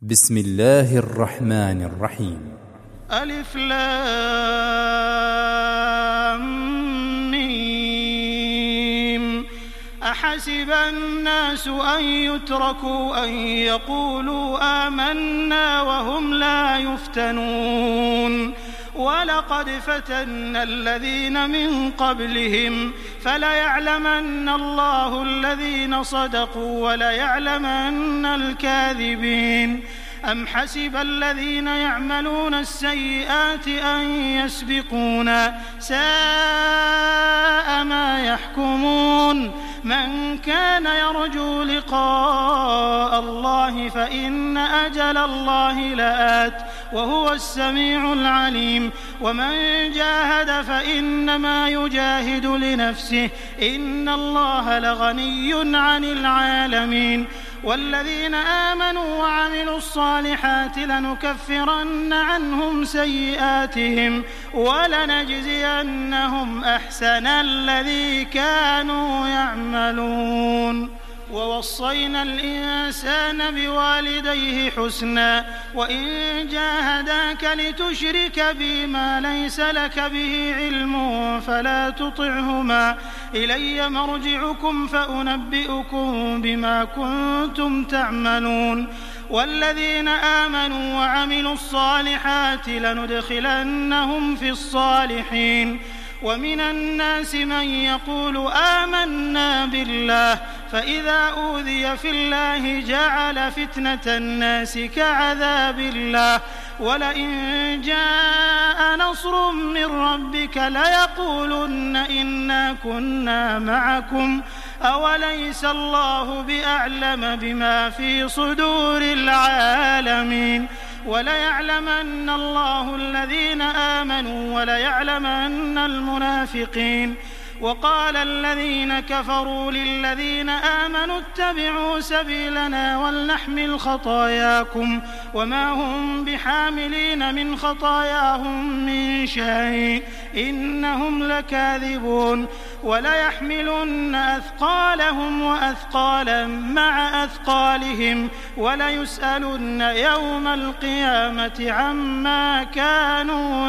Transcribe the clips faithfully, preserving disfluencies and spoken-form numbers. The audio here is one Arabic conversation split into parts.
بسم الله الرحمن الرحيم. ألف لام ميم. أحسب الناس أن يتركوا أن يقولوا آمنا وهم لا يفتنون ولقد فتنا الذين من قبلهم فليعلمن الله الذين صدقوا وليعلمن الكاذبين. أم حسب الذين يعملون السيئات أن يسبقونا ساء ما يحكمون. من كان يرجو لقاء الله فإن أجل الله لآت وهو السميع العليم. ومن جاهد فإنما يجاهد لنفسه إن الله لغني عن العالمين. والذين آمنوا وعملوا الصالحات لنكفرن عنهم سيئاتهم ولنجزينهم أحسن الذي كانوا يعملون. ووصينا الإنسان بوالديه حسنا وإن جاهداك لتشرك بي ما ليس لك به علم فلا تطعهما إلي مرجعكم فأنبئكم بما كنتم تعملون. والذين آمنوا وعملوا الصالحات لندخلنهم في الصالحين. ومن الناس من يقول آمنا بالله فإذا أوذي في الله جعل فتنة الناس كعذاب الله ولئن جاء نصر من ربك ليقولن إنا كنا معكم أوليس الله بأعلم بما في صدور العالمين. وليعلمن الله الذين آمنوا وليعلمن المنافقين. وقال الذين كفروا للذين آمنوا اتبعوا سبيلنا ولنحمل خطاياكم وما هم بحاملين من خطاياهم من شيء إنهم لكاذبون. وليحملن أثقالهم وأثقالا مع أثقالهم وليسألن يوم القيامة عما كانوا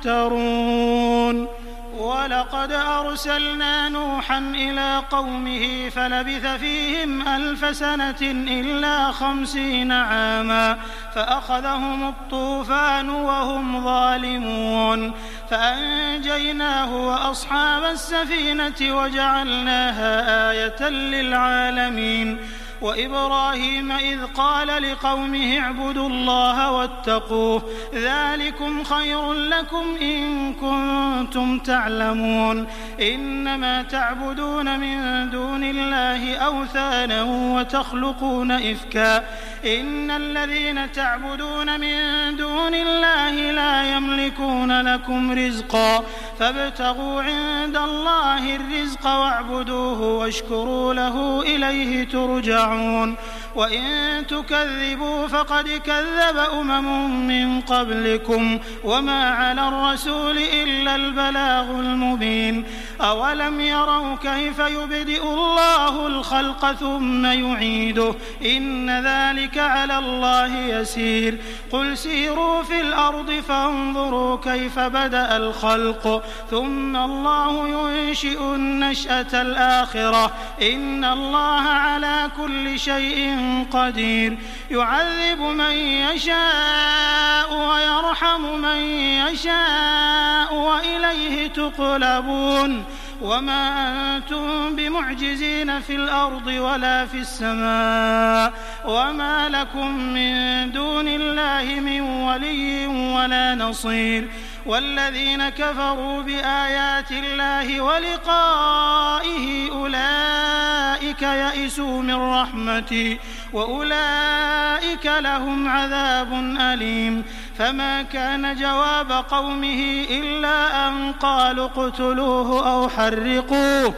يفترون. ولقد أرسلنا نوحا إلى قومه فلبث فيهم ألف سنة إلا خمسين عاما فأخذهم الطوفان وهم ظالمون فأنجيناه وأصحاب السفينة وجعلناها آية للعالمين. وإبراهيم إذ قال لقومه اعبدوا الله واتقوه ذلكم خير لكم إن كنتم تعلمون. إنما تعبدون من دون الله أوثانا وتخلقون إفكا إن الذين تعبدون من دون الله لا يملكون لكم رزقا فابتغوا عند الله الرزق واعبدوه واشكروا له إليه ترجعون. وإن تكذبوا فقد كذب أمم من قبلكم وما على الرسول إلا البلاغ المبين. أولم يروا كيف يبدئ الله الخلق ثم يعيده إن ذلك على الله يسير. قل سيروا في الأرض فانظروا كيف بدأ الخلق ثم الله ينشئ النشأة الآخرة إن الله على كل شيء قدير. يعذب من يشاء ويرحم من يشاء وإليه تقلبون. وما أنتم بمعجزين في الأرض ولا في السماء وما لكم من دون الله من ولي ولا نصير. والذين كفروا بآيات الله ولقائه أولئك يئسوا من رحمتي وأولئك لهم عذاب أليم. فما كان جواب قومه إلا أن قالوا اقتلوه أو حرقوه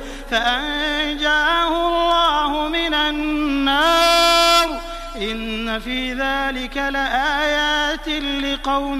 فأنجاه الله من النار إن في ذلك لآيات لقوم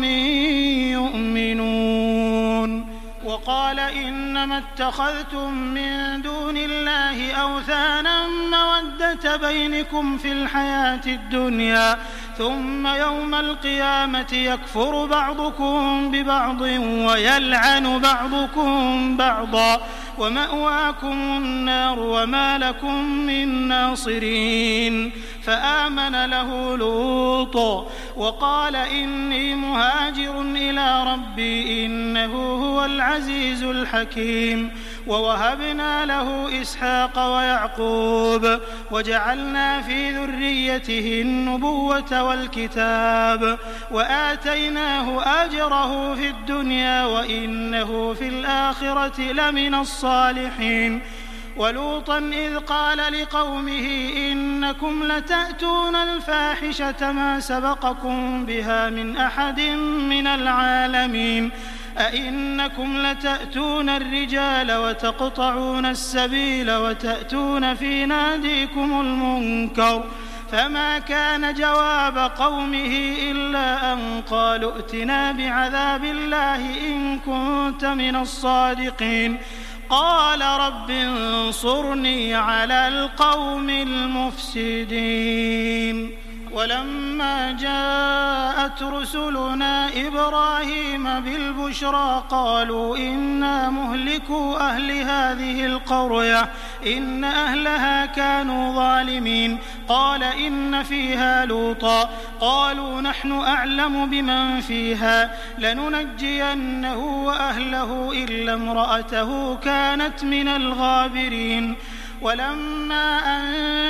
يؤمنون. وقال إنما اتخذتم من دون الله أوثانا مودة بينكم في الحياة الدنيا ثم يوم القيامة يكفر بعضكم ببعض ويلعن بعضكم بعضا ومأواكم النار وما لكم من ناصرين. فآمن له لوط وقال إني مهاجر إلى ربي إنه هو العزيز الحكيم. ووهبنا له إسحاق ويعقوب وجعلنا في ذريته النبوة والكتاب وآتيناه أجره في الدنيا وإنه في الآخرة لمن الصالحين. ولوطا إذ قال لقومه إنكم لتأتون الفاحشة ما سبقكم بها من أحد من العالمين أئنكم لتأتون الرجال وتقطعون السبيل وتأتون في ناديكم المنكر. فما كان جواب قومه إلا أن قالوا ائتنا بعذاب الله إن كنت من الصادقين. قال رب انصرني على القوم المفسدين. ولما جاءت رسلنا إبراهيم بالبشرى قالوا إنا مهلكو أهل هذه القرية إن أهلها كانوا ظالمين. قال إن فيها لوطا قالوا نحن أعلم بمن فيها لننجينه وأهله إلا امرأته كانت من الغابرين. ولما أن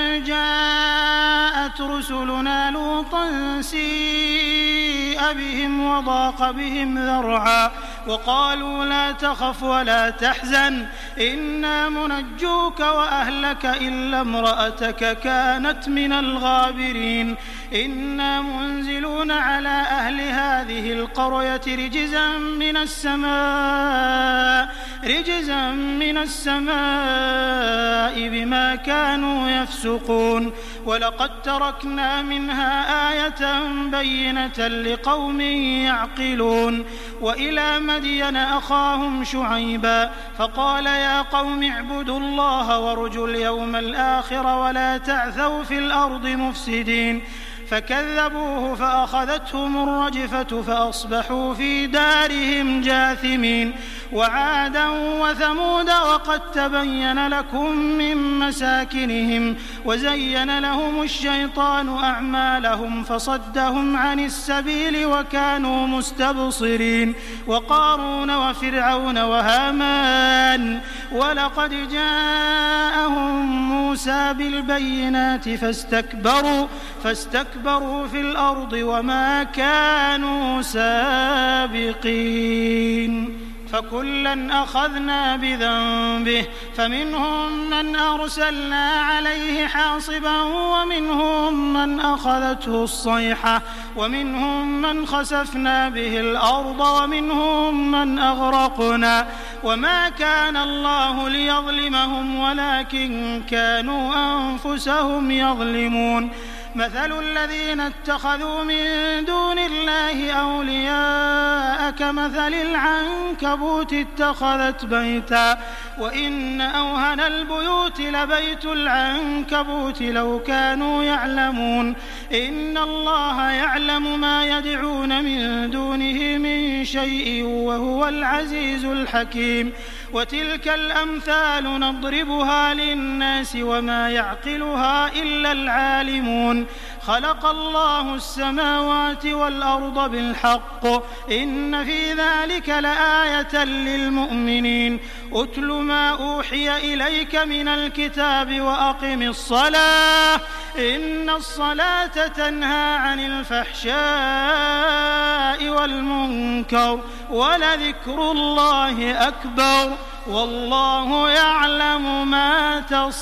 جاءت رسلنا لوطا سيء بهم وضاق بهم ذرعا وقالوا لا تخف ولا تحزن إنا منجوك وأهلك إلا امرأتك كانت من الغابرين. إنا منزلون على أهل هذه القرية رجزا من السماء رجزا من السماء بما كانوا يفسقون. ولقد تركنا منها آية بينة لقوم يعقلون. وإلى مدين أخاهم شعيبا فقال يا قوم اعبدوا الله وارجوا اليوم الآخر ولا تعثوا في الأرض مفسدين. فكذبوه فأخذتهم الرجفة فأصبحوا في دارهم جاثمين. وعادا وثمود وقد تبين لكم من مساكنهم وزين لهم الشيطان أعمالهم فصدهم عن السبيل وكانوا مستبصرين. وقارون وفرعون وهامان ولقد جاءهم موسى بالبينات فاستكبروا فاستكبروا في الأرض وما كانوا سابقين. فكلا أخذنا بذنبه فمنهم من أرسلنا عليه حاصبا ومنهم من أخذته الصيحة ومنهم من خسفنا به الأرض ومنهم من أغرقنا. وما كان الله ليظلمهم ولكن كانوا أنفسهم يظلمون. مثل الذين اتخذوا من دون الله أولياء كمثل العنكبوت اتخذت بيتا وإن أوهن البيوت لبيت العنكبوت لو كانوا يعلمون. إن الله يعلم ما يدعون من دونه من شيء وهو العزيز الحكيم. وتلك الأمثال نضربها للناس وما يعقلها إلا العالمون. خلق الله السماوات والأرض بالحق إن في ذلك لآية للمؤمنين. أتل ما أوحي إليك من الكتاب وأقم الصلاة إن الصلاة تنهى عن الفحشاء والمنكر ولذكر الله أكبر والله يعلم ما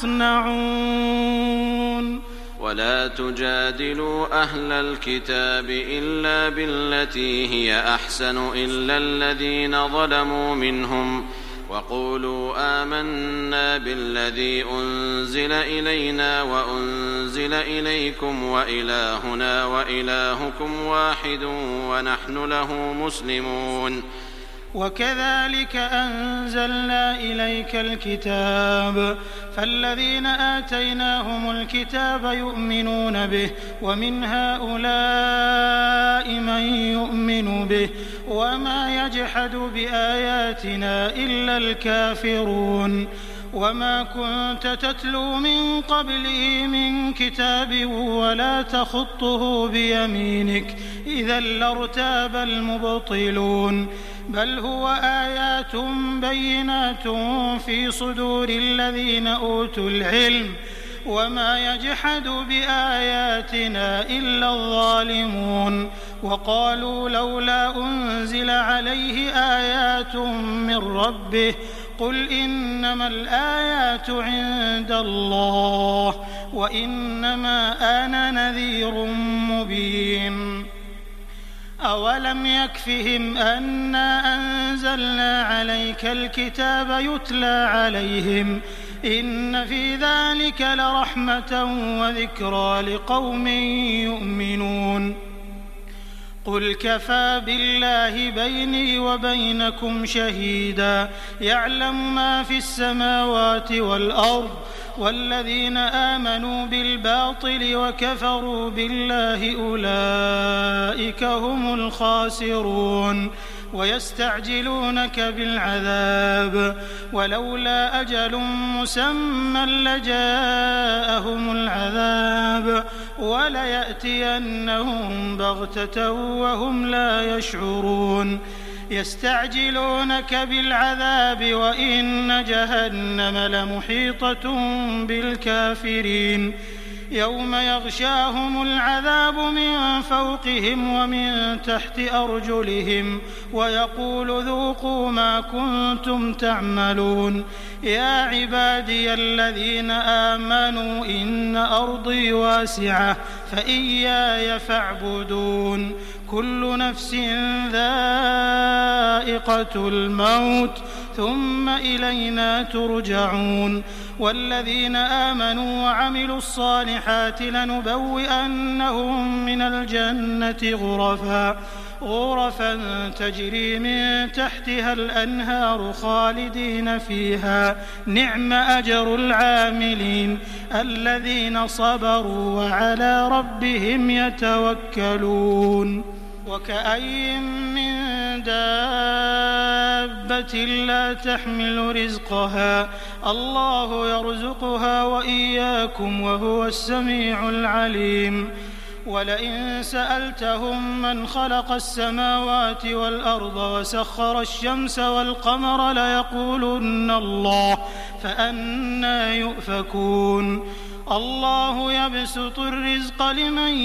تصنعون. ولا تجادلوا أهل الكتاب إلا بالتي هي أحسن إلا الذين ظلموا منهم وقولوا آمنا بالذي أنزل إلينا وأنزل إليكم وإلهنا وإلهكم واحد ونحن له مسلمون. وكذلك أنزلنا إليك الكتاب فالذين آتيناهم الكتاب يؤمنون به ومن هؤلاء من يؤمن به وما يجحد بآياتنا إلا الكافرون وما كنت تتلو من قبله من كتاب ولا تخطه بيمينك إذا لارتاب المبطلون بل هو آيات بينات في صدور الذين أوتوا العلم وما يجحد بآياتنا إلا الظالمون وقالوا لولا أنزل عليه آيات من ربه قل إنما الآيات عند الله وإنما أنا نذير مبين أولم يكفهم أنا أنزلنا عليك الكتاب يتلى عليهم إن في ذلك لرحمة وذكرى لقوم يؤمنون قل كفى بالله بيني وبينكم شهيدا يعلم ما في السماوات والأرض والذين آمنوا بالباطل وكفروا بالله أولئك هم الخاسرون ويستعجلونك بالعذاب ولولا أجل مسمى لجاءهم العذاب وليأتينهم بغتة وهم لا يشعرون يستعجلونك بالعذاب وإن جهنم لمحيطة بالكافرين يوم يغشاهم العذاب من فوقهم ومن تحت أرجلهم ويقول ذوقوا ما كنتم تعملون يا عبادي الذين آمنوا إن أرضي واسعة فإياي فاعبدون كل نفس ذائقة الموت ثم إلينا ترجعون والذين آمنوا وعملوا الصالحات لنبوئنهم من الجنة غرفا غرفا تجري من تحتها الأنهار خالدين فيها نعم أجر العاملين الذين صبروا وعلى ربهم يتوكلون وكأي من دابة لا تحمل رزقها الله يرزقها وإياكم وهو السميع العليم ولئن سألتهم من خلق السماوات والأرض وسخر الشمس والقمر ليقولن الله فأنى يؤفكون الله يبسط الرزق لمن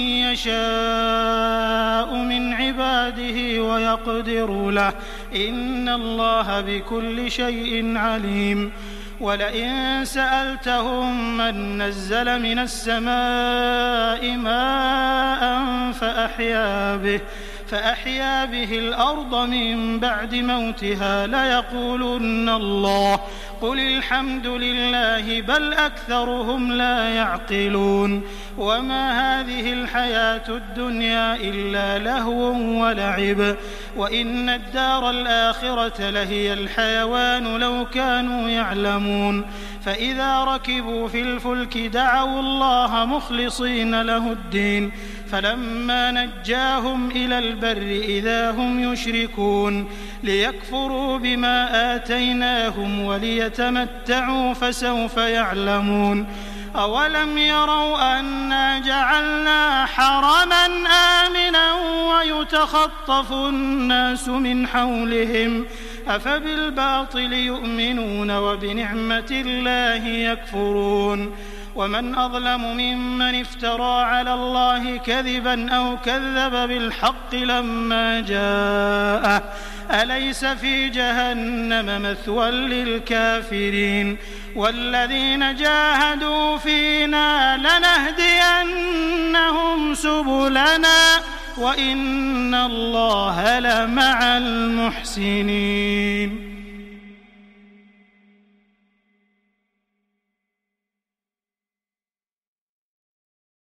يشاء من عباده ويقدر له إن الله بكل شيء عليم ولئن سألتهم من نزل من السماء ماء فأحيا به فأحيا به الأرض من بعد موتها ليقولن الله قل الحمد لله بل أكثرهم لا يعقلون وما هذه الحياة الدنيا إلا لهو ولعب وإن الدار الآخرة لهي الحيوان لو كانوا يعلمون فإذا ركبوا في الفلك دعوا الله مخلصين له الدين فلما نجاهم إلى البر إذا هم يشركون ليكفروا بما آتيناهم وليتمتعوا فسوف يعلمون أولم يروا أنا جعلنا حرما آمنا ويتخطف الناس من حولهم أفبالباطل يؤمنون وبنعمة الله يكفرون ومن أظلم ممن افترى على الله كذبا أو كذب بالحق لما جاءه أليس في جهنم مثوى للكافرين والذين جاهدوا فينا لنهدينهم سبلنا وإن الله لمع المحسنين.